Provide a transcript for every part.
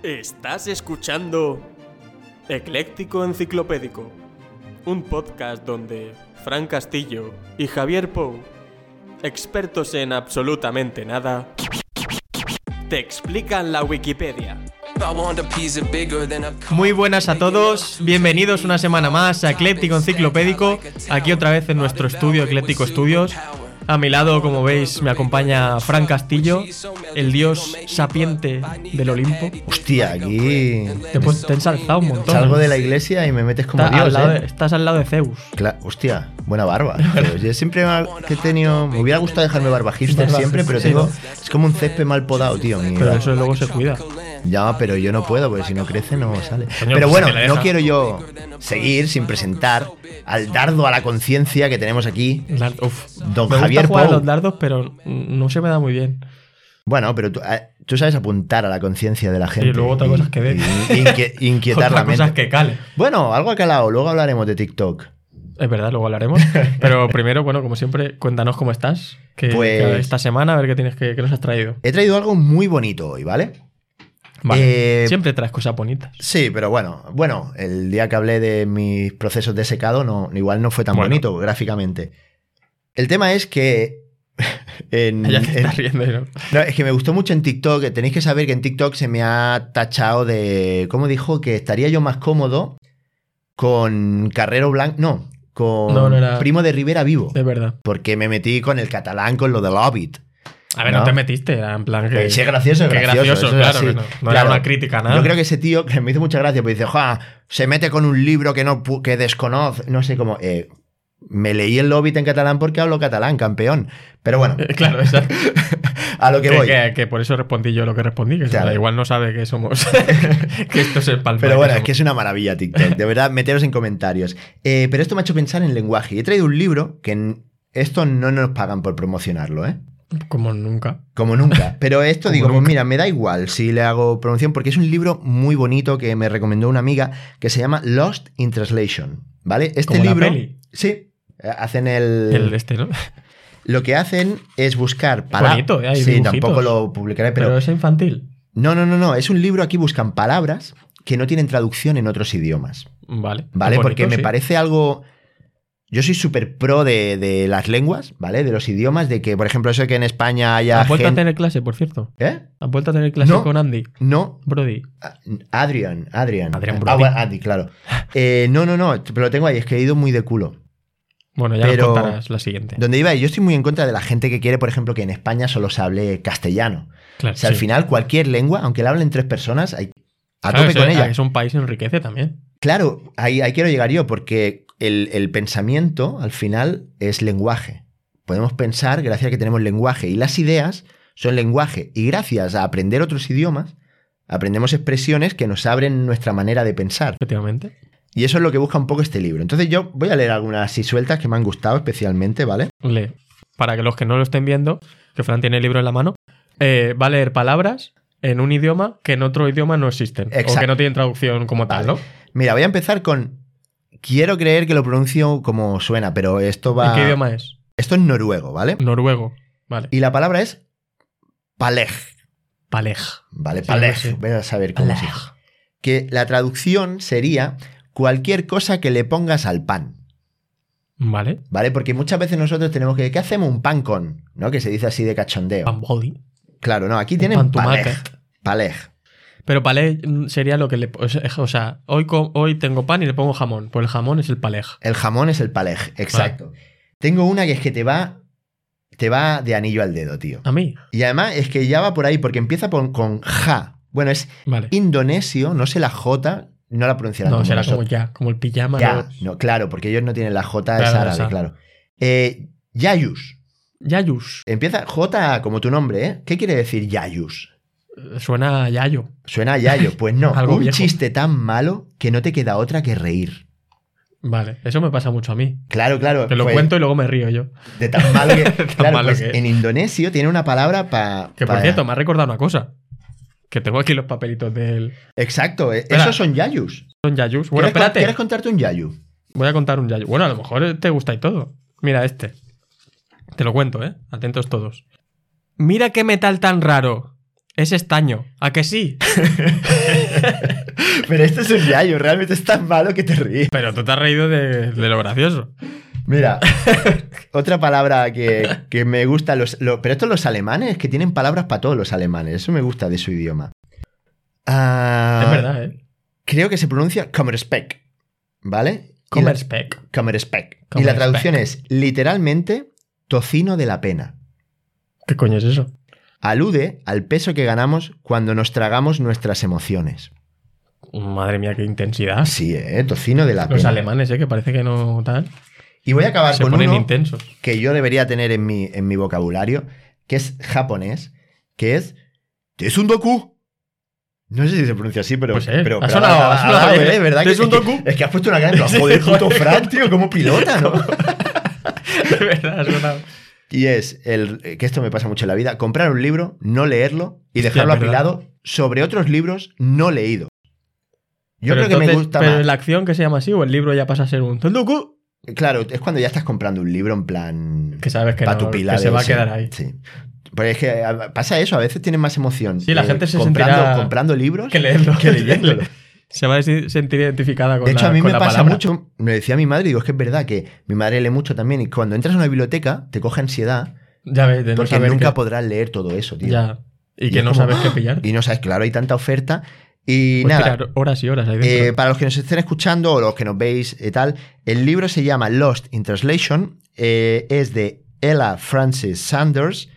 Estás escuchando Ecléctico Enciclopédico, un podcast donde Fran Castillo y Javier Pou, expertos en absolutamente nada, te explican la Wikipedia. Muy buenas a todos, bienvenidos una semana más a Ecléctico Enciclopédico, aquí otra vez en nuestro estudio Ecléctico Studios. A mi lado, como veis, me acompaña Fran Castillo, el dios sapiente del Olimpo. Hostia, aquí... Te he ensalzado un montón. Salgo de la iglesia y me metes como Dios, Estás al lado de Zeus. Hostia, buena barba. Pero yo siempre he tenido... Me hubiera gustado dejarme barba hipster siempre, pero sí, tengo... ¿no? Es como un césped mal podado, tío. Pero eso luego se cuida. Ya, pero yo no puedo, porque si no crece no sale. Coño, pero pues bueno, no quiero yo seguir sin presentar al dardo a la conciencia que tenemos aquí, don me Javier gusta jugar a Pou. los dardos, pero no se me da muy bien. Bueno, pero tú sabes apuntar a la conciencia de la gente. Y luego otra cosa es que ve. Inquietar Otra la mente. cosa es que cale. Bueno, algo ha calado. Luego hablaremos de TikTok. Es verdad, luego hablaremos. Pero primero, bueno, como siempre, cuéntanos cómo estás. Que esta semana, a ver qué nos has traído. He traído algo muy bonito hoy, ¿vale? Vale. Siempre traes cosas bonitas. Sí, pero bueno, el día que hablé de mis procesos de secado igual no fue tan bonito gráficamente. El tema es que... Ya te estás riendo, ¿no? No, es que me gustó mucho en TikTok. Tenéis que saber que en TikTok se me ha tachado de... ¿Cómo dijo? Que estaría yo más cómodo con Carrero Blanco... No, con era... Primo de Rivera vivo. Es verdad. Porque me metí con el catalán, con lo del Hobbit. A ver, no te metiste, era en plan que... Sí, es gracioso, gracioso, claro, que no era una crítica, nada. Yo creo que ese tío, que me hizo mucha gracia, pues dice, se mete con un libro que desconoce, no sé cómo... me leí el Hobbit en catalán porque hablo catalán, campeón. Pero bueno. Claro, exacto. A lo que voy. Que por eso respondí yo lo que respondí, que claro. Igual no sabe que somos... que esto es el palmar. Pero bueno, es que es una maravilla TikTok. De verdad, meteros en comentarios. Pero esto me ha hecho pensar en lenguaje. Y he traído un libro que esto no nos pagan por promocionarlo, ¿eh? Como nunca. Como nunca. Pero esto digo, nunca. Pues mira, me da igual si le hago promoción porque es un libro muy bonito que me recomendó una amiga que se llama Lost in Translation, ¿vale? Este ¿Como libro... la peli? Sí. Hacen el ¿no? Lo que hacen es buscar palabras... Bonito, hay sí, dibujitos. tampoco lo publicaré, pero... es infantil. No. Es un libro, aquí buscan palabras que no tienen traducción en otros idiomas. Vale. ¿Vale? Bonito, porque me sí. parece algo... Yo soy súper pro de las lenguas, ¿vale? De los idiomas, de que, por ejemplo, eso de que en España haya ¿Has vuelto gente... a tener clase, por cierto? ¿Eh? ¿Has vuelto a tener clase con Andy? No. Brody. Adrian Brody. Bueno, Andy, claro. No, pero lo tengo ahí, es que he ido muy de culo. Bueno, ya nos contarás la siguiente. Donde iba, yo estoy muy en contra de la gente que quiere, por ejemplo, que en España solo se hable castellano. Claro, o sea, al final, cualquier lengua, aunque la hablen 3 personas, a tope con ella. Es un país enriquece también. Claro, ahí quiero llegar yo, porque el pensamiento, al final, es lenguaje. Podemos pensar gracias a que tenemos lenguaje. Y las ideas son lenguaje. Y gracias a aprender otros idiomas, aprendemos expresiones que nos abren nuestra manera de pensar. Efectivamente. Y eso es lo que busca un poco este libro. Entonces yo voy a leer algunas así sueltas que me han gustado especialmente, ¿vale? Lee. Para que los que no lo estén viendo, que Fran tiene el libro en la mano, va a leer palabras en un idioma que en otro idioma no existen. Exacto. O que no tienen traducción como tal, ¿no? Mira, voy a empezar con... Quiero creer que lo pronuncio como suena, pero esto va... ¿En qué idioma es? Esto es noruego, ¿vale? Noruego. Vale. Y la palabra es paleg. Paleg. Vale, Sí, paleg. sí. Voy a saber cómo se dice. Que la traducción sería cualquier cosa que le pongas al pan. Vale. ¿Vale? Porque muchas veces nosotros tenemos que... ¿Qué hacemos un pan con? ¿No? Que se dice así de cachondeo. Pan boli. Claro, no. Aquí tienen pan paleg. tomate. Paleg. Pero palé sería lo que le... O sea, hoy tengo pan y le pongo jamón. Pues el jamón es el paleg. El jamón es el paleg, exacto. Vale. Tengo una que es que te va de anillo al dedo, tío. ¿A mí? Y además es que ya va por ahí, porque empieza con ja. Bueno, es indonesio, no sé la J, no la pronunciarán. No, será como ya, como el pijama. Ya, no, claro, porque ellos no tienen la J, es árabe, claro. Yayus. Yayus. Empieza J como tu nombre, ¿eh? ¿Qué quiere decir Yayus? Suena a yayo. Suena a yayo, pues no. Algo un viejo. Chiste tan malo que no te queda otra que reír. Vale, eso me pasa mucho a mí. Claro. Te lo cuento y luego me río yo. De tan malo que... claro, malo pues que... en indonesio tiene una palabra para... Que por cierto, me ha recordado una cosa. Que tengo aquí los papelitos del... Exacto, esos son yayus. Son yayus. Bueno, espérate. ¿Quieres contarte un yayu? Voy a contar un yayu. Bueno, a lo mejor te gusta y todo. Mira este. Te lo cuento, ¿eh? Atentos todos. Mira qué metal tan raro. Es estaño. ¿A que sí? Pero este es un yayo, realmente es tan malo que te ríes. Pero tú te has reído de lo gracioso. Mira, otra palabra que me gusta, pero estos los alemanes, que tienen palabras para todos los alemanes, eso me gusta de su idioma. Es verdad, ¿eh? Creo que se pronuncia Kommerspeck, ¿vale? Kommerspeck. Kommerspeck. Y la traducción es literalmente tocino de la pena. ¿Qué coño es eso? Alude al peso que ganamos cuando nos tragamos nuestras emociones. Madre mía, qué intensidad. Sí, tocino de la pena. Los alemanes, que parece que no tal. Y voy a acabar Se con ponen uno intensos. que yo debería tener en mi vocabulario, que es japonés, que es Tsundoku. No sé si se pronuncia así, pero... Pues pero ha sonado bien. ¿verdad? Tsundoku. Es que has puesto una cara en plan, joder, puto Fran, tío, como pilota, ¿no? De verdad, ha sonado. Y es, que esto me pasa mucho en la vida, comprar un libro, no leerlo y dejarlo apilado sobre otros libros no leídos. Yo creo que me gusta pero más... la acción que se llama así o el libro ya pasa a ser un Tsundoku. Claro, es cuando ya estás comprando un libro en plan... Que sabes que, no, que se va a quedar ahí. Sí. Pero es que pasa eso, a veces tienes más emoción. Sí, la gente se sentirá... comprando libros que leerlo. Que leyéndolo. Se va a sentir identificada con la De hecho, a mí me pasa palabra. mucho, me decía mi madre, digo, es que es verdad que mi madre lee mucho también y cuando entras a una biblioteca te coge ansiedad Ya ves, de no porque saber nunca que... podrás leer todo eso, tío. Ya. Y que es no como, sabes qué pillar. Y no sabes, claro, hay tanta oferta. Y Puedes nada, tirar horas y horas ahí dentro. para los que nos estén escuchando o los que nos veis y tal, el libro se llama Lost in Translation, es de Ella Francis Sanders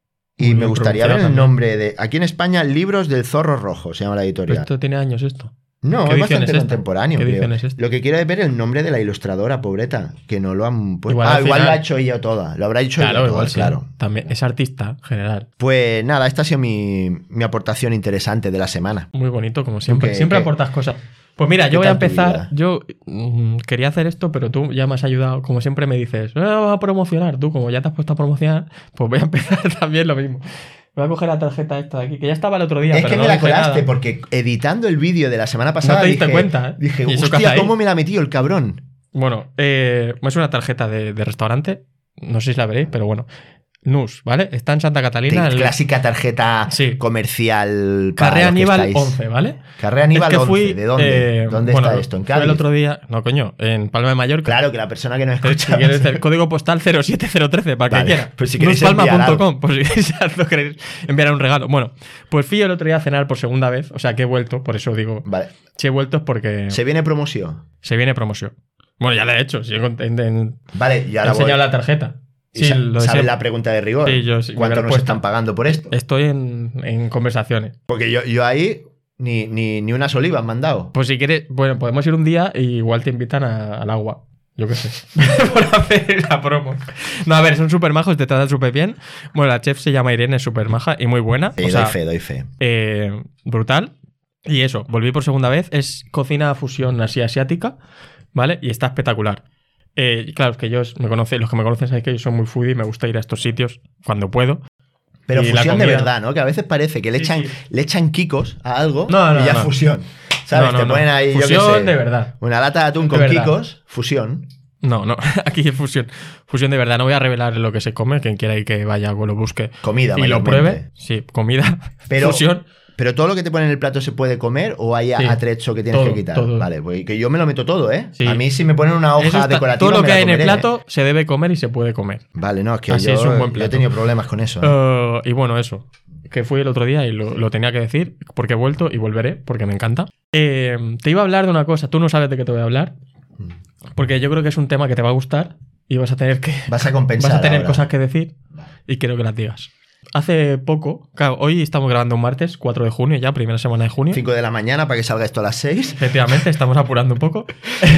y Muy me bien gustaría ver pronunciado el también. nombre de... Aquí en España, Libros del Zorro Rojo, se llama la Pero editorial. esto tiene años esto. No, ¿Qué es edición bastante es esta? contemporáneo, ¿Qué creo. edición es esta? Lo que quiero es ver el nombre de la ilustradora, pobreta, que no lo han puesto. Igual al Igual lo final- ha hecho ella toda. Lo habrá hecho Claro, ella igual toda, sí. claro. También es artista en general. Pues nada, esta ha sido mi aportación interesante de la semana. Muy bonito, como siempre. ¿Qué- Siempre qué- aportas cosas. Pues mira, qué yo voy a tal tu empezar. vida? Yo quería hacer esto, pero tú ya me has ayudado. Como siempre me dices, vas a promocionar. Tú, como ya te has puesto a promocionar, pues voy a empezar también lo mismo. Voy a coger la tarjeta esta de aquí, que ya estaba el otro día. Es pero que no me la hice colaste nada. porque editando el vídeo de la semana pasada No te diste dije, cuenta, ¿eh? dije, ¿Y eso qué hostia, hace ahí? ¿cómo me la metió el cabrón? Bueno, es una tarjeta de restaurante. No sé si la veréis, pero bueno. NUS, ¿vale? Está en Santa Catalina. Clásica tarjeta Sí. comercial. para Carrera los que Aníbal estáis. 11, ¿vale? Carrera Aníbal Es que 11. fui, ¿De dónde? ¿Dónde bueno, está esto? ¿En fue Cádiz? el otro día. No, coño, en Palma de Mallorca. Claro, que la persona que nos Si escucha. quieres el código postal 07013 para Vale, que quiera. pues si queréis enviar Nuspalma.com, por si queréis enviar un regalo. Bueno, pues fui el otro día a cenar por segunda vez. O sea, que he vuelto, por eso digo. Vale. Si he vuelto es porque ¿Se viene promoción? se viene promoción. Bueno, ya la he hecho. Si he Vale, y ahora voy. enseñado la tarjeta. ¿Y Sí, lo de ¿Sabes siempre. la pregunta de rigor? Sí, yo sí, me ¿Cuánto la he nos puesto. están pagando por esto? Estoy en conversaciones. Porque yo ahí ni unas olivas me han dado. Pues si quieres, bueno, podemos ir un día y igual te invitan al agua. Yo qué sé. Por hacer la promo. No, a ver, son súper majos, te tratan súper bien. Bueno, la chef se llama Irene, es súper maja y muy buena. Sí, O sea, doy fe. brutal. Y eso, volví por segunda vez. Es cocina fusión así asiática, ¿vale? Y está espectacular. Claro, es que los que me conocen saben que yo soy muy foodie y me gusta ir a estos sitios cuando puedo. Pero Y la fusión de comida- verdad, ¿no? Que a veces parece que le Sí, echan kikos a algo No, y ya no. fusión. ¿Sabes? No, Te ponen ahí, yo qué fusión sé, de verdad. una lata de atún De con verdad. kikos, fusión. No, aquí es fusión. Fusión de verdad. No voy a revelar lo que se come. Quien quiera y que vaya o lo busque Comida, y lo mayormente. pruebe. Sí, comida. Pero- fusión. Pero todo lo que te ponen en el plato se puede comer o hay Sí. atrecho que tienes Todo, que quitar. todo. Vale, pues que yo me lo meto todo, ¿eh? Sí. A mí si me ponen una Eso hoja está- decorativa todo lo me que la hay en el comeré, ¿eh? plato se debe comer y se puede comer. Vale, no, es que Así yo, es un buen yo he plato. tenido problemas con eso. ¿eh? Y bueno, eso. Que fui el otro día y lo tenía que decir porque he vuelto y volveré porque me encanta. Te iba a hablar de una cosa. Tú no sabes de qué te voy a hablar. Porque yo creo que es un tema que te va a gustar y vas a tener que... Vas a compensar Vas a tener ahora. cosas que decir y quiero que las digas. Hace poco, claro, hoy estamos grabando un martes, 4 de junio ya, primera semana de junio. 5 de la mañana para que salga esto a las 6. Efectivamente, estamos apurando un poco.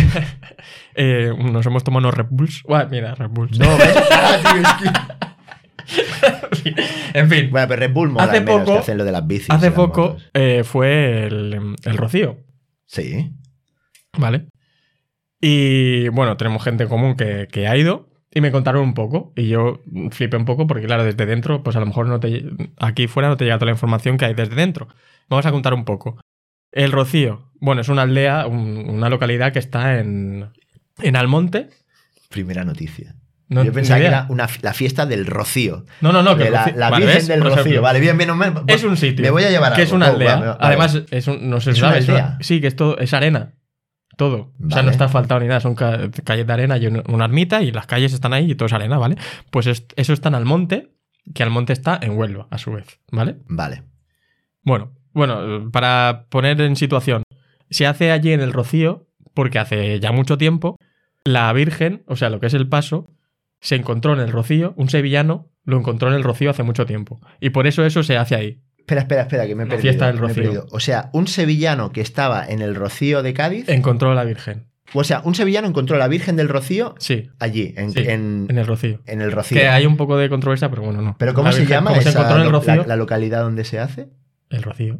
Nos hemos tomado unos Red Bulls. Buah, mira, Red Bulls. No, ¿ves? Ah, tío, es que- En fin, Bueno, pero Red Bull mola Hace menos poco- que hacen lo de las bicis. y hace las poco motos. fue el Rocío, Sí. ¿vale? Y bueno, tenemos gente en común que ha ido y me contaron un poco. Y yo flipé un poco porque, claro, desde dentro, pues a lo mejor aquí fuera no te llega toda la información que hay desde dentro. Vamos a contar un poco. El Rocío, bueno, es una aldea, una localidad que está en Almonte. Primera noticia. No, Yo pensaba ni que idea. era la fiesta del Rocío. No, que De la Rocío- la vale, Virgen ¿ves? del Por Rocío. ejemplo, Vale, bien. es un sitio. Me voy a llevar que algo. es una aldea. Vale. Además, no se ¿Es sabe. una aldea? Sí, que es arena. Todo. O sea, Vale. no está asfaltado ni nada. Son calles de arena y una ermita y las calles están ahí y todo es arena, ¿vale? Pues eso está en Almonte, que Almonte está en Huelva, a su vez, ¿vale? Vale. Bueno, para poner en situación, se hace allí en el Rocío, porque hace ya mucho tiempo, la Virgen, o sea, lo que es el paso, se encontró en el Rocío, un sevillano lo encontró en el Rocío hace mucho tiempo. Y por eso se hace ahí. Espera, que me he La perdido. fiesta del me he Rocío. perdido. O sea, un sevillano que estaba en el Rocío de Cádiz. Encontró a la Virgen. O sea, un sevillano encontró a la Virgen del Rocío Sí, allí, en el Rocío. el Rocío. Que hay un poco de controversia, pero bueno, no. ¿Pero cómo La se Virgen, llama como se esa encontró en el Rocío? la localidad donde se hace? El Rocío.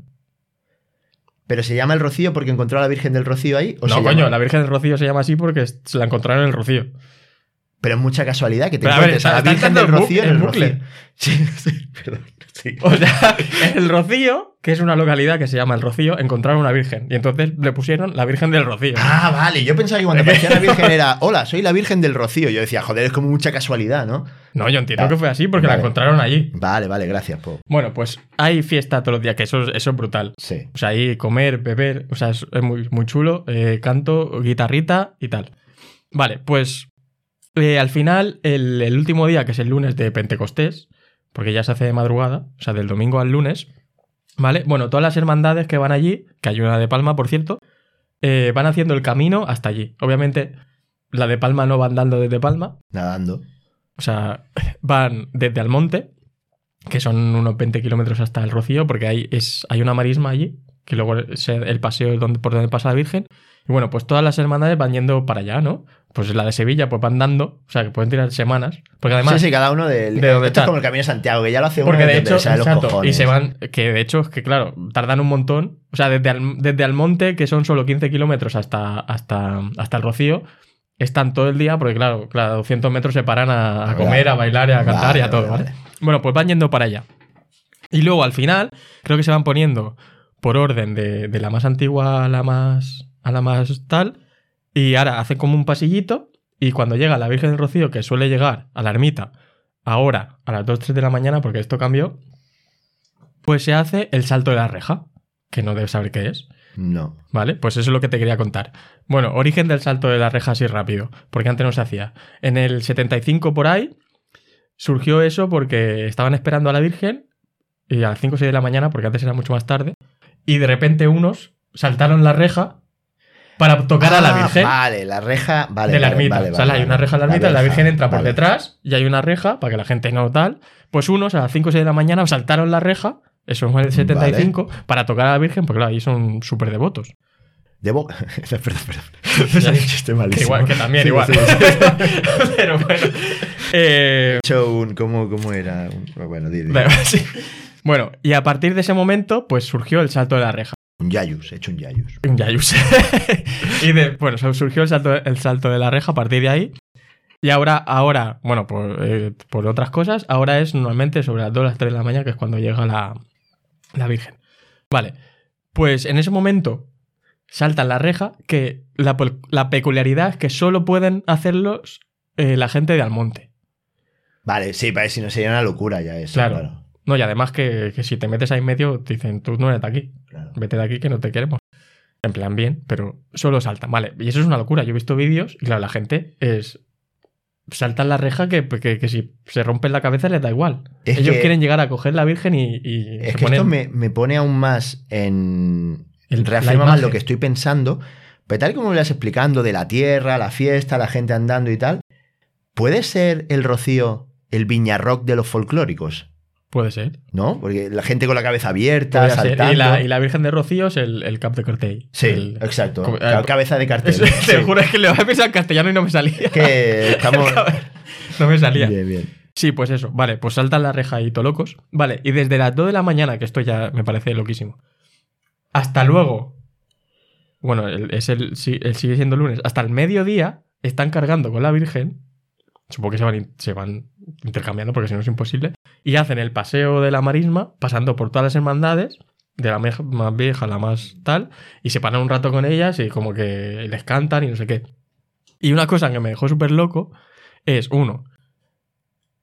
¿Pero se llama el Rocío porque encontró a la Virgen del Rocío ahí? ¿O No, se coño, llama- la Virgen del Rocío se llama así porque se la encontraron en el Rocío. Pero es mucha casualidad que te Pero a ver, encuentres a la está Virgen entrando del en Rocío en el bucle. Rocío. Sí, perdón. Sí. O sea, en el Rocío, que es una localidad que se llama El Rocío, encontraron una virgen. Y entonces le pusieron la Virgen del Rocío. Ah, vale. Yo pensaba que cuando aparecía la Virgen era, hola, soy la Virgen del Rocío. Yo decía, joder, es como mucha casualidad, ¿no? No, yo entiendo Vale. que fue así porque Vale. la encontraron allí. Vale, gracias, Po. Bueno, pues hay fiesta todos los días, que eso es brutal. Sí. O sea, ahí comer, beber, o sea, es muy, muy chulo. Canto, guitarrita y tal. Vale, pues al final, el último día, que es el lunes de Pentecostés, porque ya se hace de madrugada, o sea, del domingo al lunes, ¿vale? Bueno, todas las hermandades que van allí, que hay una de Palma, por cierto, van haciendo el camino hasta allí. Obviamente, la de Palma no va andando desde Palma, Nadando. o sea, van desde Almonte, que son unos 20 kilómetros hasta el Rocío, porque hay una marisma allí, que luego es el paseo por donde pasa la Virgen. Y bueno, pues todas las hermandades van yendo para allá, ¿no? Pues la de Sevilla, pues van dando, o sea, que pueden tirar semanas. Porque además, Sí, cada uno de donde esto está. es como el Camino de Santiago, que ya lo hace uno porque de desde hecho, donde sale los exacto, cojones. y se van, que de hecho es que claro, tardan un montón. O sea, desde Almonte, que son solo 15 kilómetros hasta el Rocío, están todo el día, porque claro, a 200 metros se paran a comer, a bailar y a cantar y a todo, ¿vale? Bueno, pues van yendo para allá. Y luego al final, creo que se van poniendo por orden de la más antigua a la más tal. Y ahora hacen como un pasillito. Y cuando llega la Virgen del Rocío, que suele llegar a la ermita ahora a las 2-3 de la mañana, porque esto cambió, pues se hace el salto de la reja, que no debes saber qué es. No. ¿Vale? Pues eso es lo que te quería contar. Bueno, origen del salto de la reja así rápido, porque antes no se hacía. En el 75 por ahí surgió eso porque estaban esperando a la Virgen y a las 5 o 6 de la mañana, porque antes era mucho más tarde, y de repente unos saltaron la reja para tocar a la Virgen Vale, la reja. Vale, de la vale, ermita. vale, O sea, hay una reja en la ermita, la Virgen entra por detrás y hay una reja para que la gente no tal. Pues unos a las 5 o 6 de la mañana saltaron la reja, eso fue en el 75, para tocar a la Virgen, porque claro, ahí son súper devotos. Debo. Perdón. Es un chiste malísimo. Que también, Sí, igual. sí. Pero bueno. He hecho un. ¿Cómo era? Bueno, di. Sí. Bueno, y a partir de ese momento, pues surgió el salto de la reja. Un yayus, he hecho un yayus. Un yayus. Bueno, surgió el salto de la reja a partir de ahí. Y ahora bueno, por otras cosas, ahora es normalmente sobre las 2 o las 3 de la mañana, que es cuando llega la Virgen. Vale, pues en ese momento saltan la reja, que la peculiaridad es que solo pueden hacerlos la gente de Almonte. Vale, sí, para si no sería una locura ya eso. Claro. No, y además que si te metes ahí en medio, te dicen, tú no eres de aquí. Claro. Vete de aquí que no te queremos. En plan, bien, pero solo saltan. Vale, y eso es una locura. Yo he visto vídeos y claro, la gente saltan la reja que si se rompen la cabeza les da igual. Ellos quieren llegar a coger la Virgen y es se que ponen... esto me pone aún más en... la reafirma más imagen. lo que estoy pensando. Pero tal como me lo vas explicando de la tierra, la fiesta, la gente andando y tal, ¿puede ser el Rocío el Viñarroc de los folclóricos? Puede ser. ¿No? Porque la gente con la cabeza abierta, Podría ser. saltando. Y la Virgen de Rocío es el Cap de Cartell. Sí, exacto. como- Cabeza de cartel. Te Sí. juro es que le voy a pensar en castellano y no me salía. Que estamos... No me salía. Bien. Sí, pues eso. Vale, pues saltan la reja y locos. Vale, y desde las 2 de la mañana, que esto ya me parece loquísimo, hasta luego, bueno, sigue siendo lunes, hasta el mediodía están cargando con la Virgen. Supongo que se van intercambiando porque si no es imposible. Y hacen el paseo de la marisma, pasando por todas las hermandades, de la más vieja a la más tal, y se paran un rato con ellas y como que les cantan y no sé qué. Y una cosa que me dejó súper loco es, uno,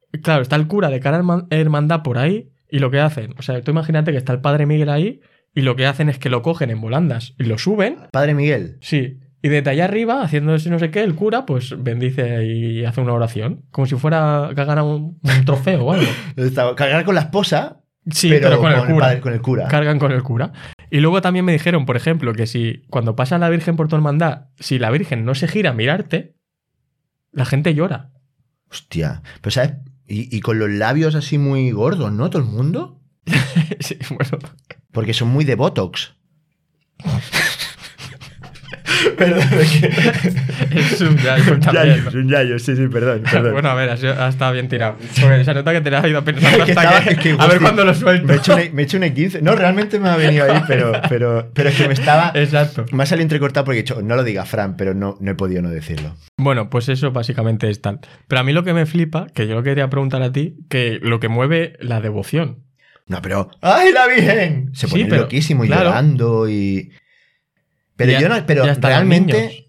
Claro, está el cura de cada hermandad por ahí y lo que hacen... O sea, tú imagínate que está el padre Miguel ahí y lo que hacen es que lo cogen en volandas y lo suben. Padre Miguel. Sí. Y desde allá arriba, haciendo ese no sé qué, el cura pues bendice y hace una oración. Como si fuera que gana un trofeo o algo. Cargar con la esposa, Sí, pero con el cura. Con el cura. Cargan con el cura. Y luego también me dijeron, por ejemplo, que si cuando pasa la Virgen por tu hermandad, si la Virgen no se gira a mirarte, la gente llora. Hostia. Pero ¿sabes? Y con los labios así muy gordos, ¿no? Todo el mundo. Sí, bueno. Porque son muy de Botox. Perdón, Es un yayo también, ¿no? un yayo, sí, perdón. Bueno, a ver, ha estado bien tirado. Porque se nota que te lo has ido pensando Que hasta estaba- que... es que, a ver hostia, cuándo lo suelto. Me he hecho un E15. No, realmente me ha venido ahí, pero es que me estaba... Exacto. Me ha salido entrecortado porque he dicho, no lo diga Fran, pero no he podido no decirlo. Bueno, pues eso básicamente es tal. Pero a mí lo que me flipa, que yo lo quería preguntar a ti, que lo que mueve la devoción. No, pero... ¡Ay, la Virgen! Se Sí, pone pero, loquísimo y claro. llorando y... Pero Ya- yo no... Pero ya están los realmente... niños.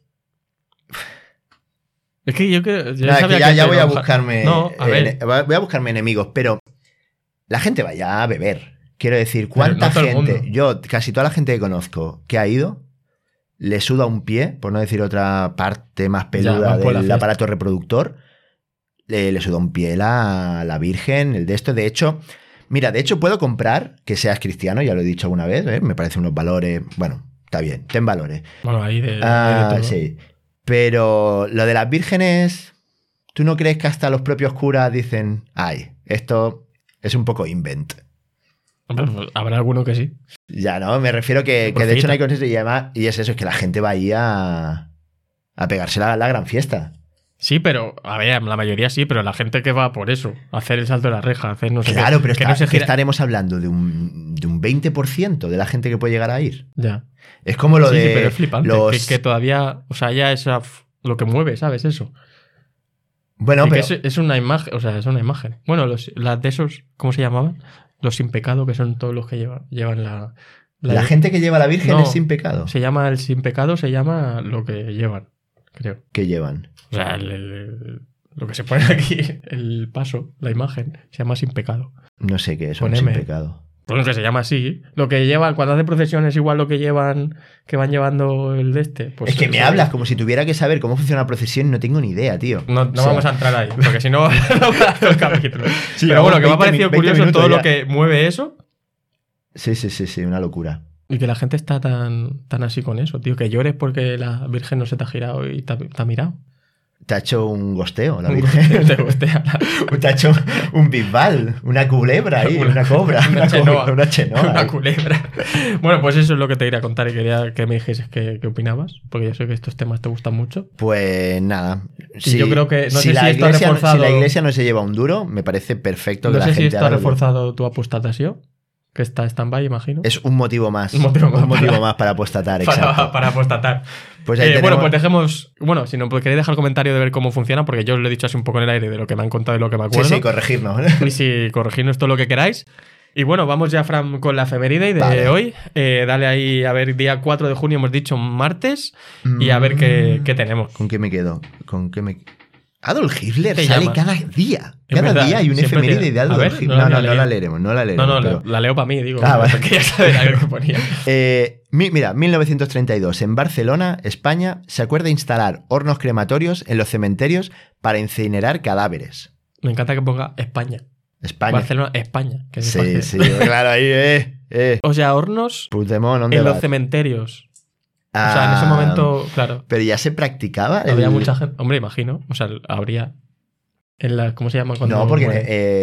Es que yo creo... yo No, es sabía que ya te voy a enoja- buscarme... No, a ver. voy a buscarme enemigos, pero... La gente vaya a beber. Quiero decir, ¿cuánta no todo el gente... mundo. Yo, casi toda la gente que conozco que ha ido, le suda un pie, por no decir otra parte más peluda van por la del fiesta. aparato reproductor, le suda un pie la Virgen, el de esto. De hecho, mira, puedo comprar que seas cristiano, ya lo he dicho alguna vez, me parece unos valores... Bueno, está bien, ten valores. Bueno, ahí de todo. Sí. Pero lo de las vírgenes, ¿tú no crees que hasta los propios curas dicen, ay, esto es un poco invent? Hombre, pues, habrá alguno que sí. Ya, ¿no? Me refiero que de hecho no hay consenso y además, y es eso, es que la gente va ahí a pegarse la gran fiesta. Sí, pero, a ver, la mayoría sí, pero la gente que va por eso, a hacer el salto de la reja, a hacer no sé qué, Claro, pero que no se que gira... estaremos hablando de un 20% de la gente que puede llegar a ir. Ya. Es como lo Sí, de sí, pero es flipante, los... que todavía, o sea, ya es lo que mueve, ¿sabes? Eso. Bueno, Y que pero... es una imagen, o sea, es una imagen. Bueno, las de esos, ¿cómo se llamaban? Los sin pecado, que son todos los que llevan La gente que lleva a la Virgen No, es sin pecado. Se llama el sin pecado, se llama lo que llevan, creo. Que llevan. O sea, lo que se pone aquí, el paso, la imagen, se llama sin pecado. No sé qué es un Poneme. sin pecado. Bueno, que se llama así. Lo que llevan, cuando hacen procesiones, igual lo que llevan, que van llevando el de este. Pues es que me eso. hablas como si tuviera que saber cómo funciona la procesión y no tengo ni idea, tío. No O sea, vamos a entrar ahí, porque si no, no va a hacer el capítulo. Sí, Pero bueno, que me ha 20 parecido 20 curioso minutos todo ya. lo que mueve eso Sí, una locura. y que la gente está tan así con eso, tío. Que llores porque la Virgen no se te ha girado y te ha mirado. Te ha hecho un gosteo, la Virgen. Te gustea. Te ha hecho un bisbal, una culebra ahí, una cobra, Una chenoa. una chenoa. Una ahí. culebra. Bueno, pues eso es lo que te quería contar y quería que me dijeses qué opinabas, porque yo sé que estos temas te gustan mucho. Pues nada. Y yo creo que- no sé la si esto ha iglesia, reforzado- si la iglesia no se lleva un duro, me parece perfecto que No la sé gente si esto ha haga lo que- reforzado tu apostatasio, que está stand-by, imagino. Es un motivo más. Un motivo más más para apostatar, exacto. para apostatar. Pues ahí Bueno, tenemos- pues dejemos. Bueno, si no, pues queréis dejar el comentario de ver cómo funciona, porque yo os lo he dicho así un poco en el aire de lo que me han contado y lo que me Sí, acuerdo. sí, corregirnos. Y si corregirnos todo lo que queráis. Y bueno, vamos ya, Fran, con la efeméride de Vale. hoy. Dale ahí, a ver, día 4 de junio hemos dicho martes. Y a ver qué tenemos. ¿Con qué me quedo? ¿Con qué me... Adolf Hitler ¿Te sale llamas? cada día. Es Cada verdad, día hay un siempre efeméride tiene- de A Adolf ver, Hitler. no No, la no leí. la leeremos, no la leeremos. No, pero- la leo para mí, digo. Ah, vale. Porque ya sabes lo que ponía. Mira, 1932, en Barcelona, España, se acuerda instalar hornos crematorios en los cementerios para incinerar cadáveres. Me encanta que ponga España. España. Barcelona, España. Que se Sí, parece. sí, claro, ahí, O sea, hornos Puigdemont, ¿dónde en los vas? cementerios. O sea, en ese Ah, momento, claro. Pero ya se practicaba. Habría mucha gente. Hombre, imagino. O sea, habría. En la, ¿cómo se llama cuando.? No, porque muere?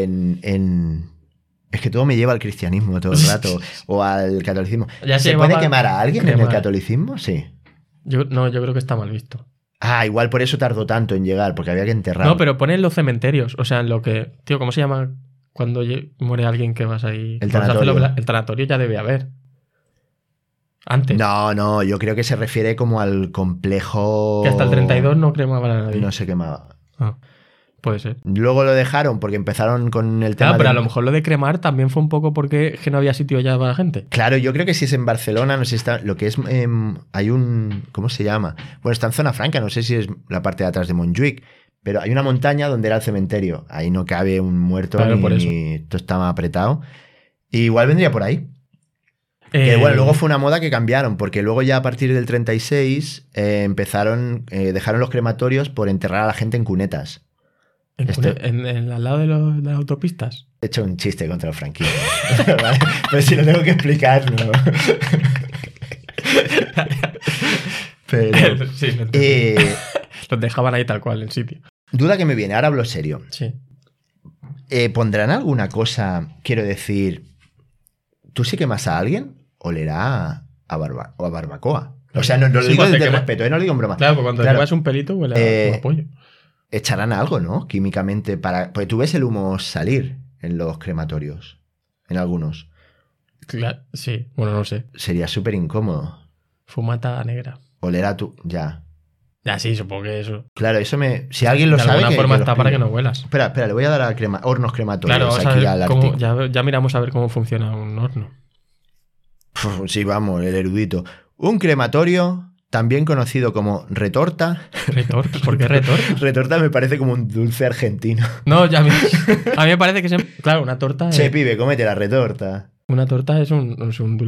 es que todo me lleva al cristianismo todo el rato. O al catolicismo. Ya se ¿Se puede llevaba quemar a alguien en el cremar. catolicismo? Sí. Yo creo que está mal visto. Ah, igual por eso tardó tanto en llegar, porque había que enterrar. No, pero pone en los cementerios. O sea, en lo que. Tío, ¿cómo se llama cuando muere alguien que vas ahí? El Vas a tanatorio. hacerlo- el tanatorio ya debe haber. Antes. No, yo creo que se refiere como al complejo. Que hasta el 32 no cremaban a nadie. No se quemaba. Ah, puede ser. Luego lo dejaron porque empezaron con el tema. Claro, pero de- a lo mejor lo de cremar también fue un poco porque es que no había sitio ya para la gente. Claro, yo creo que si es en Barcelona, no sé si está. Lo que es. Hay un. ¿Cómo se llama? Bueno, está en Zona Franca, no sé si es la parte de atrás de Montjuic. Pero hay una montaña donde era el cementerio. Ahí no cabe un muerto, Claro, por eso. ni todo está más apretado. Y igual vendría por ahí. Que bueno, luego fue una moda que cambiaron, porque luego ya a partir del 36 dejaron los crematorios por enterrar a la gente en cunetas. Al lado de las autopistas. He hecho un chiste contra los franquistas. ¿Vale? Pero si lo tengo que explicar, no. Pero, Sí, lo entiendo. Los dejaban ahí tal cual, en sitio. duda que me viene, ahora hablo serio. Sí. ¿Pondrán alguna cosa, quiero decir, tú si quemas a alguien, olerá a barbacoa? O sea, no lo Sí, digo cuando te desde quema- respeto, no lo digo en broma. Claro, porque cuando Claro. te vas un pelito huele a pollo. Echarán algo, ¿no? Químicamente para... Porque tú ves el humo salir en los crematorios, en algunos. Claro, sí, bueno, no sé. Sería súper incómodo. Fumata negra. Oler a tu... Ya. Ya, sí, supongo que eso. Claro, eso me... Si alguien lo de sabe... alguna forma lo está para que explique. no huelas. Espera, le voy a dar a hornos crematorios Claro, vamos a aquí ver al cómo, artículo. ya miramos a ver cómo funciona un horno. Sí, vamos, el erudito. Un crematorio, también conocido como retorta. ¿Retorta? ¿Por qué retorta? Retorta me parece como un dulce argentino. No, a mí me parece que claro, una torta Che, pibe, cómete la retorta. una torta es un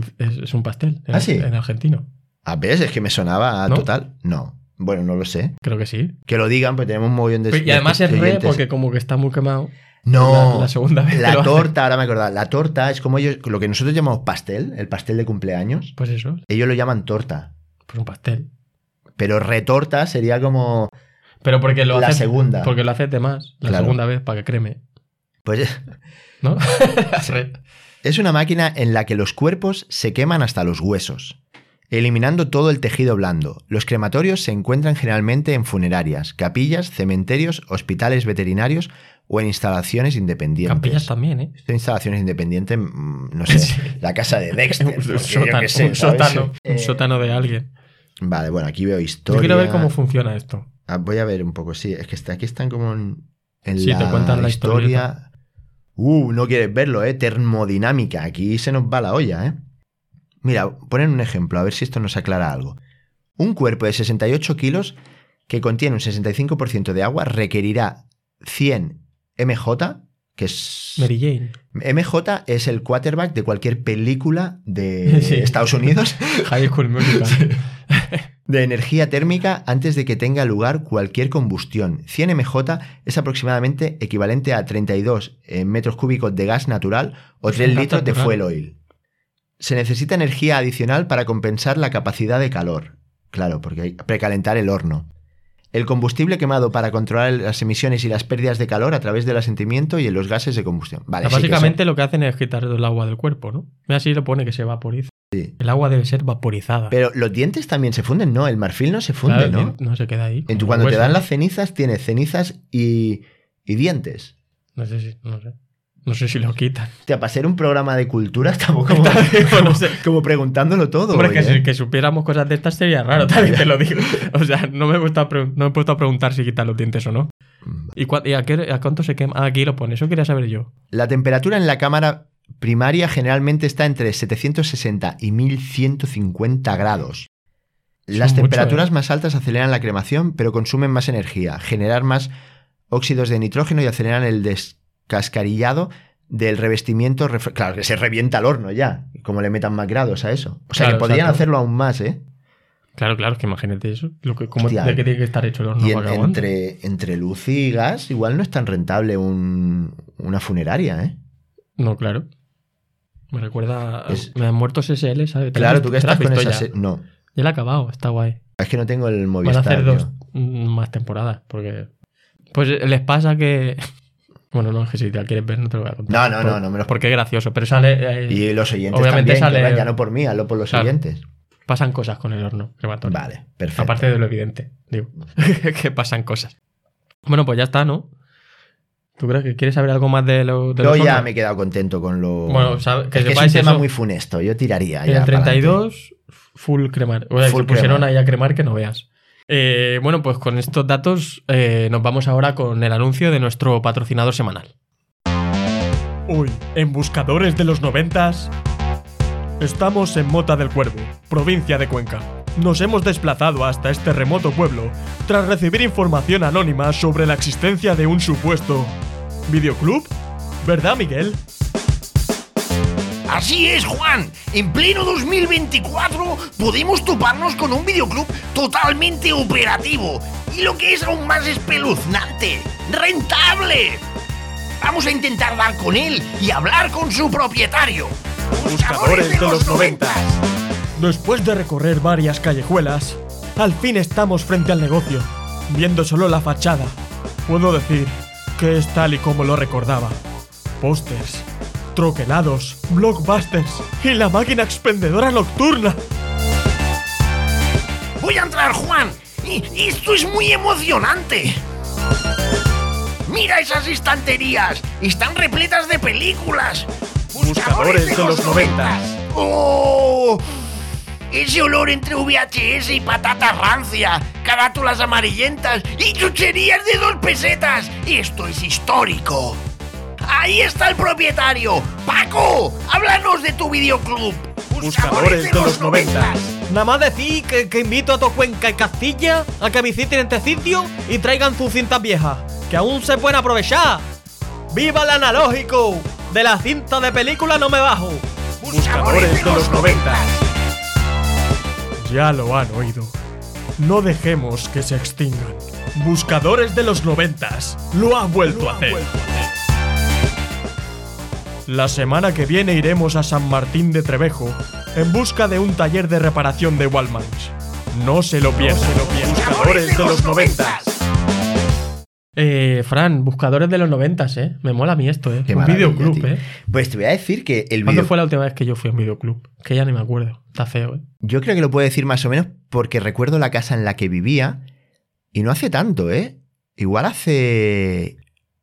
pastel ¿Ah, sí? en argentino. A ver, es que me sonaba a ¿No? total. No. Bueno, no lo sé. Creo que sí. Que lo digan, pues tenemos un mogollón de... Y además es de re oyentes. porque como que está muy quemado. No, la segunda vez que la lo hacen. torta, ahora me acordaba. La torta es como ellos, lo que nosotros llamamos pastel, el pastel de cumpleaños. Pues eso, Ellos lo llaman torta. pues un pastel. Pero retorta sería como... Pero porque lo La haces segunda. Porque lo haces de más, la Claro. segunda vez, para que creme. Pues ¿No? Re. es una máquina en la que los cuerpos se queman hasta los huesos, eliminando todo el tejido blando. Los crematorios se encuentran generalmente en funerarias, capillas, cementerios, hospitales veterinarios o en instalaciones independientes. Capillas también, ¿eh? Esto de instalaciones independientes, no sé, Sí. la casa de Dexter. Un porque yo sótano, qué sé, un ¿sabes? sótano, un sótano de alguien. Vale, bueno, aquí veo historia. Yo quiero ver cómo funciona esto. Voy a ver un poco, sí, es que aquí están como en Sí, la te cuentan la historia. No quieres verlo, termodinámica. Aquí se nos va la olla, Mira, ponen un ejemplo, a ver si esto nos aclara algo. Un cuerpo de 68 kilos que contiene un 65% de agua requerirá 100 mJ, que es... Mary Jane. MJ es el quarterback de cualquier película de Sí. Estados Unidos High School Musical. de energía térmica antes de que tenga lugar cualquier combustión. 100 MJ es aproximadamente equivalente a 32 metros cúbicos de gas natural o 3 Gas litros de natural. fuel oil. Se necesita energía adicional para compensar la capacidad de calor. Claro, porque hay que precalentar el horno. El combustible quemado para controlar las emisiones y las pérdidas de calor a través del asentimiento y en los gases de combustión. Vale, sí, que Básicamente lo que hacen es quitar el agua del cuerpo, ¿no? Mira, así lo pone que se vaporiza. Sí. El agua debe ser vaporizada. Pero los dientes también se funden, ¿no? El marfil no se funde, Claro, ¿no? No se queda ahí. como Cuando te hueso. dan las cenizas, tienes cenizas y dientes. No sé si lo quitan. Hostia, para ser un programa de cultura estamos como, No sé. como preguntándolo todo. Hombre, oye. que supiéramos cosas de estas sería raro, también te lo digo. O sea, no me he puesto a preguntar si quitan los dientes o no. ¿Y a cuánto se quema? Aquí lo pone, eso quería saber yo. La temperatura en la cámara primaria generalmente está entre 760 y 1150 grados. Las mucho, temperaturas más altas aceleran la cremación, pero consumen más energía, generan más óxidos de nitrógeno y aceleran el descascarillado del revestimiento. Claro, que se revienta el horno ya, como le metan más grados a eso. O sea, Claro, que podrían exacto. hacerlo aún más, ¿eh? Claro, es que imagínate eso. Hostia. ¿De qué tiene que estar hecho el horno Y para que aguante? entre luz y gas, igual no es tan rentable una funeraria, ¿eh? No, claro. Me recuerda a Es- me han muerto SSL, ¿sabes? ¿Te la Claro, has tú visto? que ¿Te la estás has con visto esa... ya? No, Ya la he acabado, está guay. es que no tengo el Van a Movistar. hacer dos yo. más temporadas, porque... Pues les pasa que... Bueno, no, es que si te la quieres ver no te lo voy a contar. No me lo... Porque es gracioso, pero sale... Y los oyentes Obviamente también, sale- que ya no por mí, hazlo por los Claro. oyentes. Pasan cosas con el horno crematorio. Vale, perfecto. Aparte de lo evidente, digo. Que pasan cosas. Bueno, pues ya está, ¿no? ¿Tú crees que quieres saber algo más de Yo los ya hornos? me he quedado contento con lo... Bueno, que es que es un sepáis tema eso. muy funesto, yo tiraría En ya el para 32, full cremar. O sea, Full se pusieron cremar. ahí a cremar que no veas. Bueno, pues con estos datos nos vamos ahora con el anuncio de nuestro patrocinador semanal. Hoy, en Buscadores de los 90s, estamos en Mota del Cuervo, provincia de Cuenca. nos hemos desplazado hasta este remoto pueblo tras recibir información anónima sobre la existencia de un supuesto videoclub, ¿verdad, Miguel? Así es, Juan. En pleno 2024 podemos toparnos con un videoclub totalmente operativo y lo que es aún más espeluznante, ¡rentable! Vamos a intentar dar con él y hablar con su propietario. Buscadores de los 90. Después de recorrer varias callejuelas, al fin estamos frente al negocio, viendo solo la fachada. Puedo decir que es tal y como lo recordaba. Pósters, troquelados, blockbusters y la máquina expendedora nocturna. Voy a entrar, Juan. Esto es muy emocionante. Mira esas estanterías. Están repletas de películas. Buscadores de los 90. ¡Oh! Ese olor entre VHS y patata rancia, carátulas amarillentas y chucherías de 2 pesetas. Esto es histórico. Ahí está el propietario. ¡Paco! ¡Háblanos de tu videoclub! Buscadores de los 90. Nada más decir que invito a tu Cuenca y Castilla a que visiten este sitio y traigan sus cintas viejas, que aún se pueden aprovechar. ¡Viva el analógico! De la cinta de película no me bajo. Buscadores de los 90. Ya lo han oído. No dejemos que se extingan. Buscadores de los 90 lo ha vuelto a hacer. La semana que viene iremos a San Martín de Trevejo en busca de un taller de reparación de Wallmans. No se lo pierdan. Buscadores de los 90. Fran, Buscadores de los 90, Me mola a mí esto, Qué un maravilla, videoclub, tío. Pues te voy a decir que el ¿Cuándo video... fue la última vez que yo fui a un videoclub? Que ya ni me acuerdo. Está feo, Yo creo que lo puedo decir más o menos porque recuerdo la casa en la que vivía y no hace tanto, Igual hace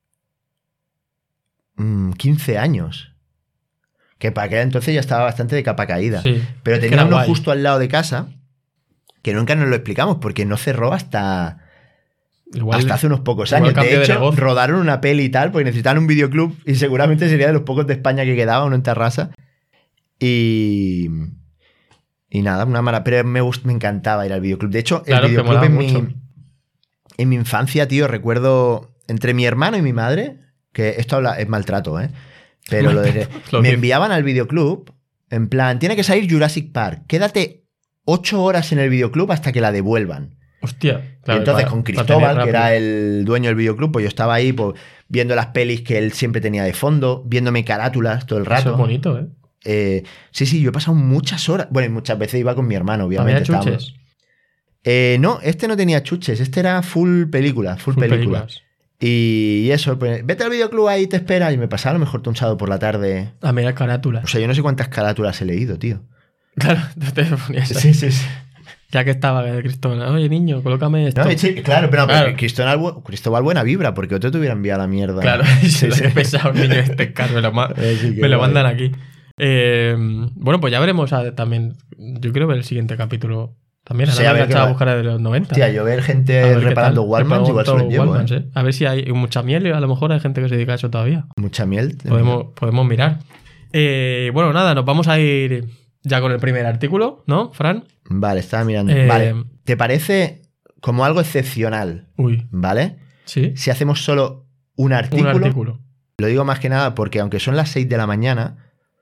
15 años. Que para aquel entonces ya estaba bastante de capa caída. Sí, Pero es que tenía era uno guay. justo al lado de casa que nunca nos lo explicamos porque no cerró hasta hace unos pocos igual años. cambio De de hecho, negocio. rodaron una peli y tal porque necesitaban un videoclub y seguramente sería de los pocos de España que quedaba, uno en Terrassa. Y nada, una mala. Pero me encantaba ir al videoclub. De hecho, Claro, el te videoclub molaba en mucho. en mi infancia, tío, recuerdo entre mi hermano y mi madre, que esto es maltrato, pero lo de Lo me digo. enviaban al videoclub en plan, tiene que salir Jurassic Park, quédate 8 horas en el videoclub hasta que la devuelvan. Hostia. Y entonces con Cristóbal, que era el dueño del videoclub, pues yo estaba ahí pues, viendo las pelis que él siempre tenía de fondo, viéndome carátulas todo el rato. Eso es bonito, Sí, yo he pasado muchas horas. Bueno, y muchas veces iba con mi hermano, obviamente. ¿Había chuches? No, este no tenía chuches, este era full película. Películas. Y eso, pues vete al videoclub ahí y te espera. Y me pasaba a lo mejor todo un sábado por la tarde. A mirar carátulas. O sea, yo no sé cuántas carátulas he leído, tío. Claro, tú te ponías ahí. Sí. Ya que estaba Cristóbal. Oye, niño, colócame esto. No, sí, claro, pero Claro. Cristóbal buena vibra, porque otro te hubiera enviado a la mierda. Claro, Sí, qué pesado el niño este caro, Sí, qué me lo guay. mandan aquí. Bueno, pues ya veremos también. Yo quiero ver el siguiente capítulo también. Sí, Ahora a me ver he enganchado qué a buscar el de los 90. Hostia, yo ver A gente ver qué reparando tal. Wallmans igual se los llevo, Wallmans, A ver si hay mucha miel y a lo mejor hay gente que se dedica a eso todavía. Mucha miel. Podemos mirar. Bueno, nada, nos vamos a ir ya con el primer artículo, ¿no, Fran? Vale, estaba mirando. Eh, Vale, ¿te parece como algo excepcional? Uy, ¿Vale? sí. Si hacemos solo un artículo, Un artículo. lo digo más que nada porque aunque son las 6 de la mañana,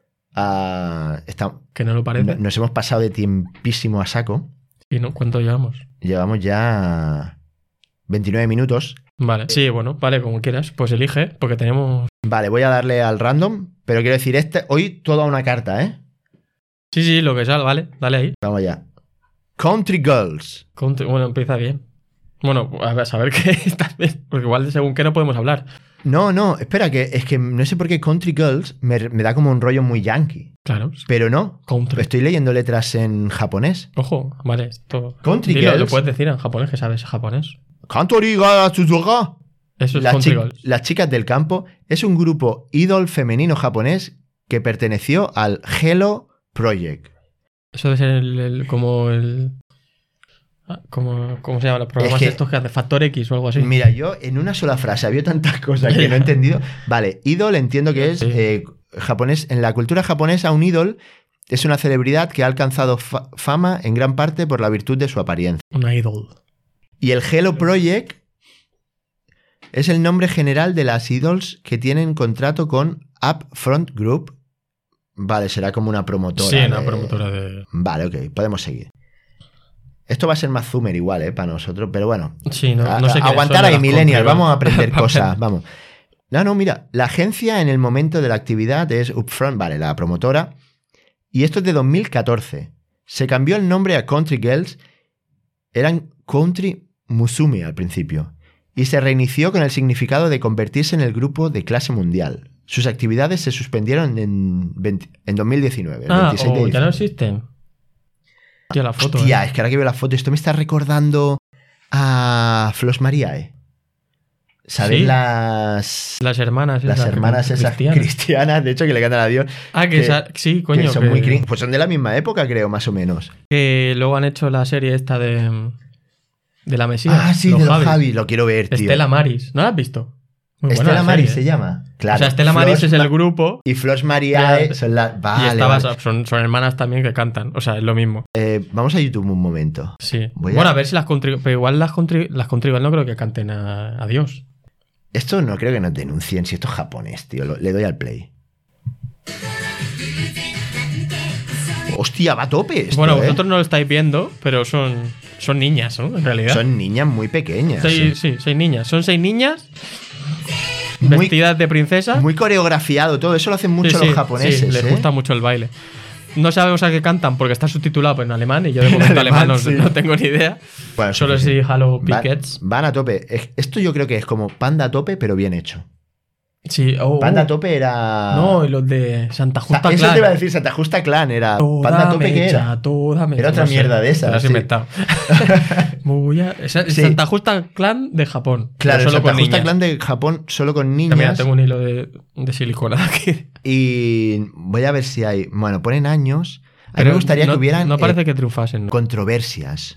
Que no lo parece. nos hemos pasado de tiempísimo a saco. ¿Y no? ¿Cuánto llevamos? Llevamos ya 29 minutos. Vale. Sí, bueno, vale, como quieras. Pues elige, porque tenemos... Vale, voy a darle al random, pero quiero decir, hoy toda una carta, ¿eh? Sí, lo que sea, vale, dale ahí. Vamos allá. Country Girls. Bueno, empieza bien. Bueno, a saber qué está bien, porque igual según qué no podemos hablar. No, espera, que es que no sé por qué Country Girls me da como un rollo muy yankee. Claro. Pero no. Country. Estoy leyendo letras en japonés. Ojo, vale, esto... Country Dilo, Girls. lo puedes decir en japonés, que sabes japonés. Country Girls. Eso es Country Girls. Las chicas del campo es un grupo idol femenino japonés que perteneció al Hello Project. Eso debe ser ¿cómo se llaman los programas que- estos que hace Factor X o algo así? Mira, yo en una sola frase había tantas cosas que no he entendido. Vale, idol entiendo que es Sí. japonés. En la cultura japonesa, un idol es una celebridad que ha alcanzado fama en gran parte por la virtud de su apariencia. Un idol. Y el Hello Project es el nombre general de las idols que tienen contrato con Upfront Group. Vale, será como una promotora. Sí, una promotora de... Vale, ok, podemos seguir. Esto va a ser más zoomer igual, para nosotros, pero bueno. Sí, no sé qué aguantar ahí, millennial, vamos a aprender Country cosas, vamos. No, mira, la agencia en el momento de la actividad es Upfront, vale, la promotora. Y esto es de 2014. Se cambió el nombre a Country Girls. Eran Country Musume al principio. Y se reinició con el significado de convertirse en el grupo de clase mundial. Sus actividades se suspendieron en 2019. El 26 de ya diciembre. no existen. Hostia, la foto. Hostia, es que ahora que veo la foto, esto me está recordando a Flos Mariae. ¿Sabes? ¿Sí? Las hermanas esas cristianas, de hecho, que le cantan a Dios. Sí, coño. Que son muy cringe. Pues son de la misma época, creo, más o menos. Que luego han hecho la serie esta de la Mesías. Ah, sí, de los Javis. Lo quiero ver, tío. Estela Maris. ¿No la has visto? Muy buena Estela la Maris serie, se llama. Claro. O sea, Estela Maris es el grupo. Y Flos Mariae son las... Vale, y esta vale. son hermanas también que cantan. O sea, es lo mismo. Vamos a YouTube un momento. Sí. Voy a ver si las country... Pero igual las country no creo que canten a Dios. Esto no creo que nos denuncien si esto es japonés, tío. Le doy al play. Hostia, va a tope esto, Bueno, vosotros no lo estáis viendo, pero son niñas, ¿no? En realidad. Son niñas muy pequeñas. Seis niñas. Son 6 niñas Muy- vestidas de princesa. Muy coreografiado todo. Eso lo hacen mucho los japoneses. Sí, les gusta mucho el baile. No sabemos a qué cantan porque está subtitulado en alemán y yo de momento alemán no tengo ni idea. Bueno, Solo sí. sé Hello Pickets. Van a tope. Esto yo creo que es como Panda a tope, pero bien hecho. Sí, Panda a tope era... No, y los de Santa Justa Eso Clan. te iba a decir, Santa Justa Clan era... Toda Panda a tope, ¿qué era? Toda mecha, Era otra no sé. mierda de esas, Te lo has sí. inventado. Sí. Santa Justa Clan de Japón. Claro, pero el solo Santa con Justa niñas. Clan de Japón solo con También niñas. tengo un hilo de silicona aquí. Y voy a ver si hay... Bueno, ponen años. A mí Pero me gustaría no, que hubieran No parece que triunfasen, ¿no? controversias.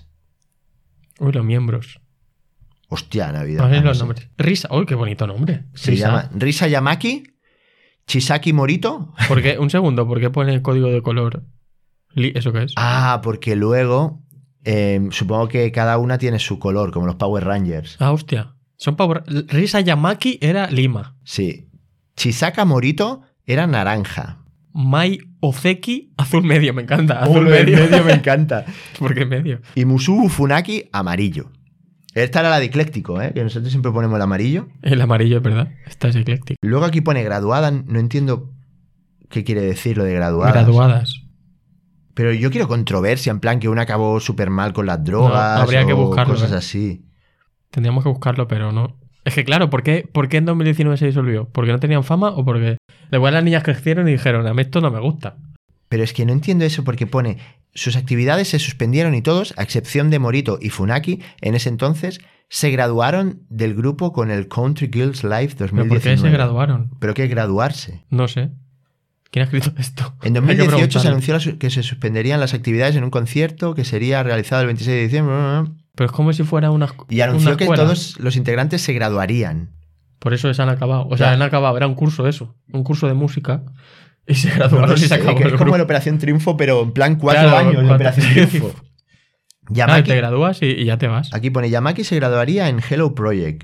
Uy, los miembros. Hostia, Navidad. No sé no los sé. nombres. Risa. Uy, qué bonito nombre. Se Risa. llama Risa Yamaki, Chisaki Morito. Un segundo, ¿por qué pone el código de color? ¿Eso qué es? Ah, porque luego supongo que cada una tiene su color, como los Power Rangers. Ah, hostia. Risa Yamaki era lima. Sí. Chisaka Morito era naranja. Mai Ozeki, azul medio, me encanta. Azul medio. me encanta. ¿Por qué medio? Y Musubu Funaki, amarillo. Esta era la de ecléctico, que nosotros siempre ponemos el amarillo. El amarillo, es verdad. Esta es ecléctica. Luego aquí pone graduada, no entiendo qué quiere decir lo de graduadas. Graduadas. Pero yo quiero controversia, en plan que una acabó súper mal con las drogas. No, habría que o buscarlo, cosas así. Tendríamos que buscarlo, pero no. Es que claro, ¿por qué en 2019 se disolvió? ¿Porque no tenían fama o porque después las niñas crecieron y dijeron, a mí esto no me gusta? Pero es que no entiendo eso porque pone, sus actividades se suspendieron y todos, a excepción de Morito y Funaki, en ese entonces, se graduaron del grupo con el Country Girls Live 2019. ¿Pero por qué se graduaron? ¿Pero qué graduarse? No sé. ¿Quién ha escrito esto? En Hay que 2018 se preguntarle. anunció que se suspenderían las actividades en un concierto que sería realizado el 26 de diciembre. Pero es como si fuera una Y anunció una que escuela. todos los integrantes se graduarían. Por eso se han acabado. O sea, Ya. han acabado. Era un curso de eso. Un curso de música. Y se graduaron No y se sé, acabó que el es como grupo. la Operación Triunfo, pero en plan 4 Claro, años de 4 Operación Triunfo. Claro, Yamaki, te gradúas y ya te vas. aquí pone, Yamaki se graduaría en Hello Project.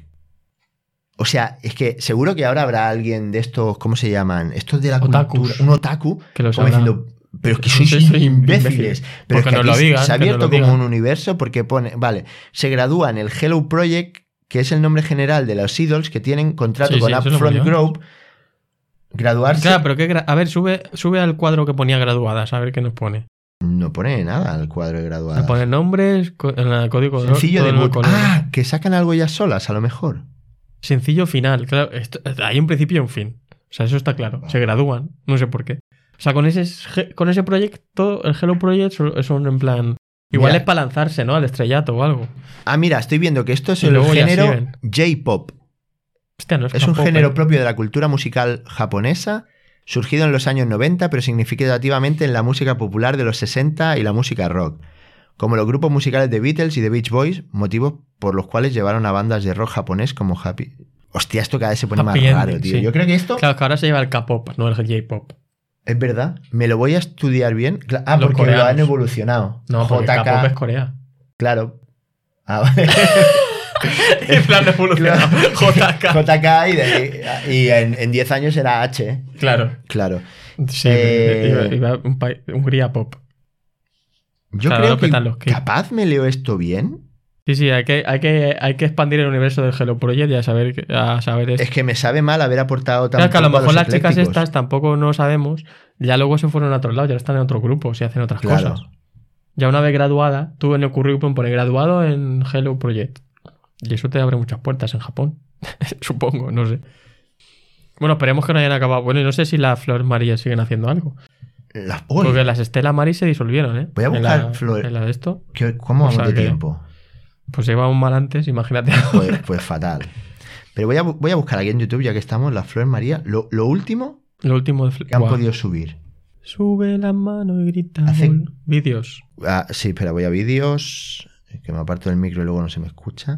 O sea, es que seguro que ahora habrá alguien de estos, ¿cómo se llaman? Estos de la Otakus. cultura. Un otaku. Que lo Como sabrán. diciendo, pero es que Sí, sois soy imbéciles. Pero es Porque que nos lo aquí digan, se ha que nos abierto lo como digan. un universo porque pone, vale, se gradúa en el Hello Project, que es el nombre general de los idols que tienen contrato Sí, con sí, eso lo Upfront ponía. Group. Graduarse. Claro, pero a ver, sube al cuadro que ponía graduadas, a ver qué nos pone. No pone nada al cuadro de graduadas. Me pone nombres, en el código Sencillo todo en el debut. color. Ah, que sacan algo ya solas, a lo mejor. Sencillo final. Claro, hay un principio y un fin. O sea, eso está claro. Se gradúan. No sé por qué. O sea, con ese proyecto, el Hello Project, son en plan. Igual Mira. es para lanzarse, ¿no? Al estrellato o algo. Ah, mira, estoy viendo que esto es Y el luego ya género siguen. J-pop. Hostia, no es Es un K-pop, género ¿eh? propio de la cultura musical japonesa, surgido en los años 90, pero significativamente en la música popular de los 60 y la música rock, como los grupos musicales de Beatles y de Beach Boys, motivos por los cuales llevaron a bandas de rock japonés como Happy... Hostia, esto cada vez se pone más Happy raro, Ending, tío. sí. Yo creo que esto... Claro, que ahora se lleva el K-pop, no el J-pop. Es verdad. Me lo voy a estudiar bien. Los Porque coreanos. lo han evolucionado. No, porque K-pop es Corea. Claro. Vale. En plan evolucionado. JK. JK y en 10 años era H. ¿eh? Claro. Claro. Sí, iba Hungría Pop. Yo Claro, creo lo petan los que K. capaz me leo esto bien. Sí, hay que expandir el universo del Hello Project y a saber esto. Es que me sabe mal haber aportado tan Claro, que a lo poco mejor los las chicas eclécticos. estas tampoco no sabemos. Ya luego se fueron a otros lados, ya están en otros grupos y hacen otras Claro. cosas. Ya una vez graduada, tú en el currículum pones graduado en Hello Project. Y eso te abre muchas puertas en Japón. Supongo, no sé. Bueno, esperemos que no hayan acabado. Bueno, y no sé si las Flores Marías siguen haciendo algo. Uy, Porque las Estela Maris se disolvieron, ¿eh? Voy a buscar Flores. En la de esto. ¿Cómo O vamos sea de que- tiempo? Pues se iba un mal antes, imagínate. Pues fatal. Pero voy a buscar aquí en YouTube, ya que estamos, las Flores María. Lo último Lo último de que han Buah. podido subir. Sube la mano y grita. Hace- Vídeos. Sí, espera, voy a vídeos. Que me aparto del micro y luego no se me escucha.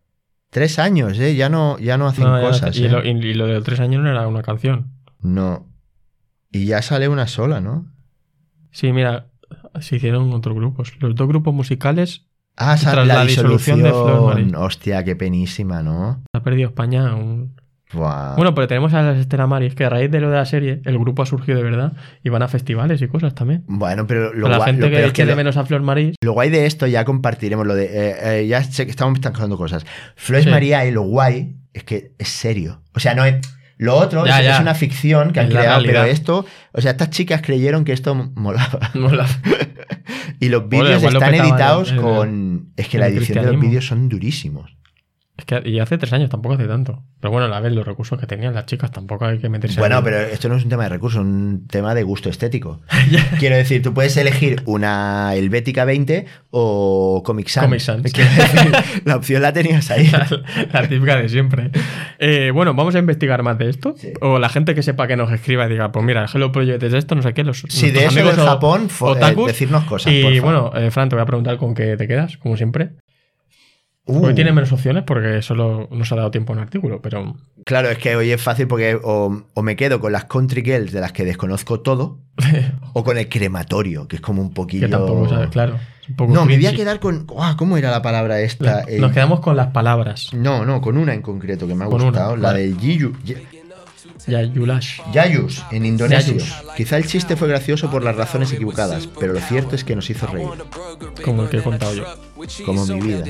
3 años, ¿eh? Ya no hacen No, ya cosas, está. ¿eh? Y lo de los 3 años no era una canción. No. Y ya sale una sola, ¿no? Sí, mira, se hicieron otros grupos. Los 2 grupos musicales Ah, Tras sale la la disolución disolución. de Flor Marí. Hostia, qué penísima, ¿no? ha perdido España un... Buah. Bueno, pero tenemos a las Estela Maris, que a raíz de lo de la serie, el grupo ha surgido de verdad y van a festivales y cosas también. Bueno, pero lo Para la guay, gente que pero es eche de lo- menos a Flor Maris, lo guay de esto ya compartiremos lo de... ya sé que estamos pasando cosas. Flores Sí. María y lo guay es que es serio. O sea, no es... Lo otro Ya, es ya. una ficción que han Es la creado, pero realidad. esto... O sea, estas chicas creyeron que esto molaba. mola. Y los Bueno, vídeos igual lo están petaban editados en el- con... Es que en la el edición de los cristianismo. vídeos son durísimos. Es que y hace 3 años, tampoco hace tanto. Pero bueno, a ver, los recursos que tenían las chicas tampoco hay que meterse Bueno, ahí. pero esto no es un tema de recursos, es un tema de gusto estético. Quiero decir, tú puedes elegir una Helvética 20 o Comic Sans. Comic Sans. Quiero decir, la opción la tenías ahí. La típica de siempre. Bueno, vamos a investigar más de esto. Sí. O la gente que sepa que nos escriba y diga, pues mira, el Hello Project es esto, no sé qué. Sí, de eso del Japón, decirnos cosas, Y por favor. bueno, Fran, te voy a preguntar con qué te quedas, como siempre. Uh, Hoy tiene menos opciones porque solo nos ha dado tiempo en un artículo, pero... Claro, es que hoy es fácil porque o me quedo con las country girls de las que desconozco todo, o con el crematorio, que es como un poquillo... que tampoco sabes, claro. es un poco No, me voy a cringy. quedar con... ¿Cómo era la palabra esta? Nos quedamos con las palabras. No, con una en concreto que me ha Con gustado. una, La vale. del Ya, Yulash. Yayus, en indonesio. Yayus. Quizá el chiste fue gracioso por las razones equivocadas, pero lo cierto es que nos hizo reír. Como el que he contado yo. Como mi vida.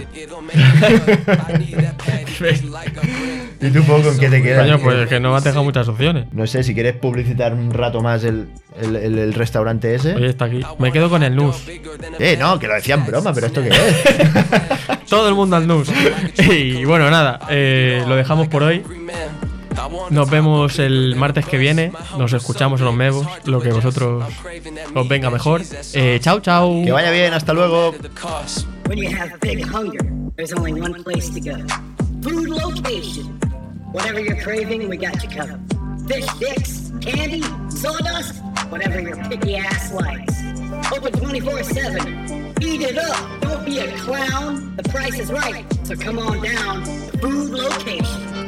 ¿Y tú, Poco, con qué te quedas? Coño, pues que no has dejado muchas opciones. No sé, si quieres publicitar un rato más el restaurante ese. Oye, está aquí. Me quedo con el Nus. No, que lo decía en broma, pero ¿esto qué es? Todo el mundo al Nus. Y bueno, nada, lo dejamos por hoy. Nos vemos el martes que viene. Nos escuchamos en los Mevos. Lo que vosotros os venga mejor. Chao, chao. Que vaya bien, hasta luego. When you have big hunger, there's only one place to go. Food Location. Whatever you're craving, we got you covered. Fish sticks, candy, sawdust, whatever your picky ass likes. Open 24/7. Eat it up. Don't be a clown. The price is right. So come on down to Food Location.